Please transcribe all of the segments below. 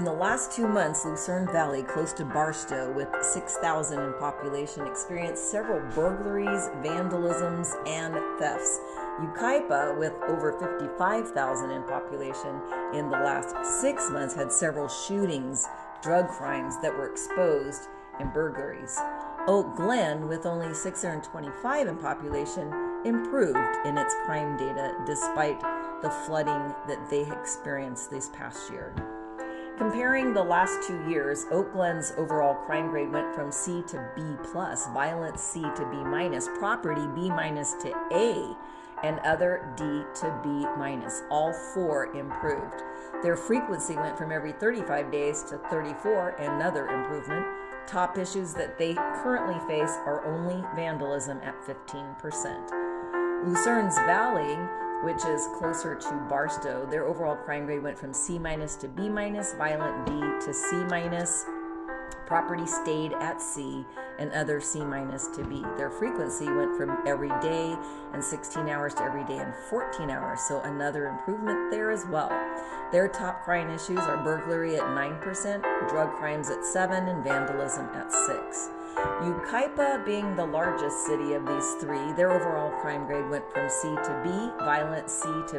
In the last 2 months, Lucerne Valley, close to Barstow, with 6,000 in population, experienced several burglaries, vandalisms, and thefts. Yucaipa, with over 55,000 in population, in the last 6 months had several shootings, drug crimes that were exposed, and burglaries. Oak Glen, with only 625 in population, improved in its crime data despite the flooding that they experienced this past year. Comparing the last 2 years, Oak Glen's overall crime grade went from C to B+, violence C to B-, property B- to A, and other D to B-. All 4 improved. Their frequency went from every 35 days to 34, another improvement. Top issues that they currently face are only vandalism at 15%. Lucerne's Valley, which is closer to Barstow, their overall crime grade went from C- to B-, violent B to C-, property stayed at C, and other C- to B. Their frequency went from every day and 16 hours to every day and 14 hours, so another improvement there as well. Their top crime issues are burglary at 9%, drug crimes at 7%, and vandalism at 6%. Yucaipa, being the largest city of these 3, their overall crime grade went from C to B, violent C to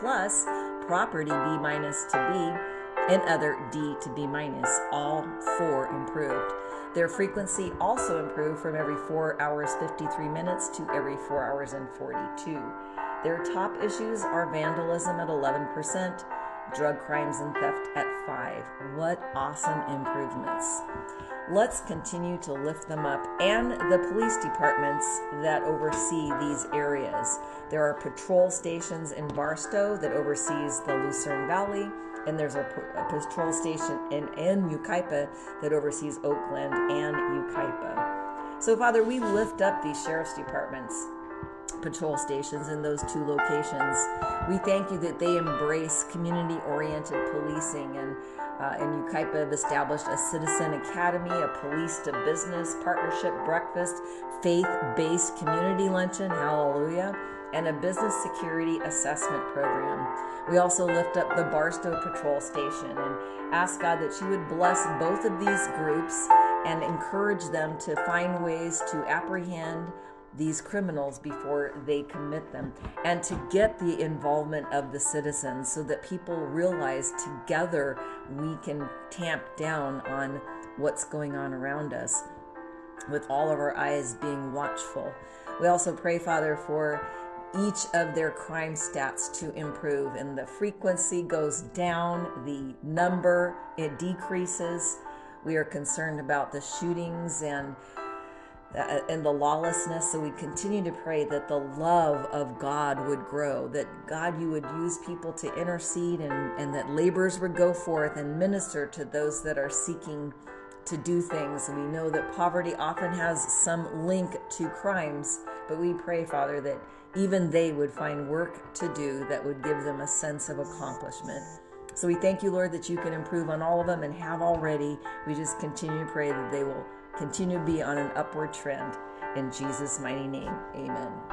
B+, property B- to B, and other D to B-. All 4 improved. Their frequency also improved from every 4 hours 53 minutes to every 4 hours and 42. Their top issues are vandalism at 11%, drug crimes and theft at 5%. What awesome improvements. Let's continue to lift them up, and the police departments that oversee these areas. There are patrol stations in Barstow that oversees the Lucerne Valley, and there's a patrol station in Yucaipa that oversees Oak Glen and Yucaipa. So, Father, we lift up these sheriff's departments, patrol stations in those 2 locations. We thank you that they embrace community-oriented policing, and in Yucaipa have established a citizen academy, a police-to-business partnership breakfast, faith-based community luncheon, hallelujah, and a business security assessment program. We also lift up the Barstow Patrol Station and ask God that you would bless both of these groups and encourage them to find ways to apprehend these criminals before they commit them, and to get the involvement of the citizens so that people realize together we can tamp down on what's going on around us with all of our eyes being watchful. We also pray, Father, for each of their crime stats to improve, and the frequency goes down, the number, it decreases. We are concerned about the shootings and the lawlessness, so we continue to pray that the love of God would grow, that God, you would use people to intercede, and that laborers would go forth and minister to those that are seeking to do things. We know that poverty often has some link to crimes, but we pray, Father, that even they would find work to do that would give them a sense of accomplishment. So we thank you, Lord, that you can improve on all of them and have already. We just continue to pray that they will continue to be on an upward trend. In Jesus' mighty name, amen.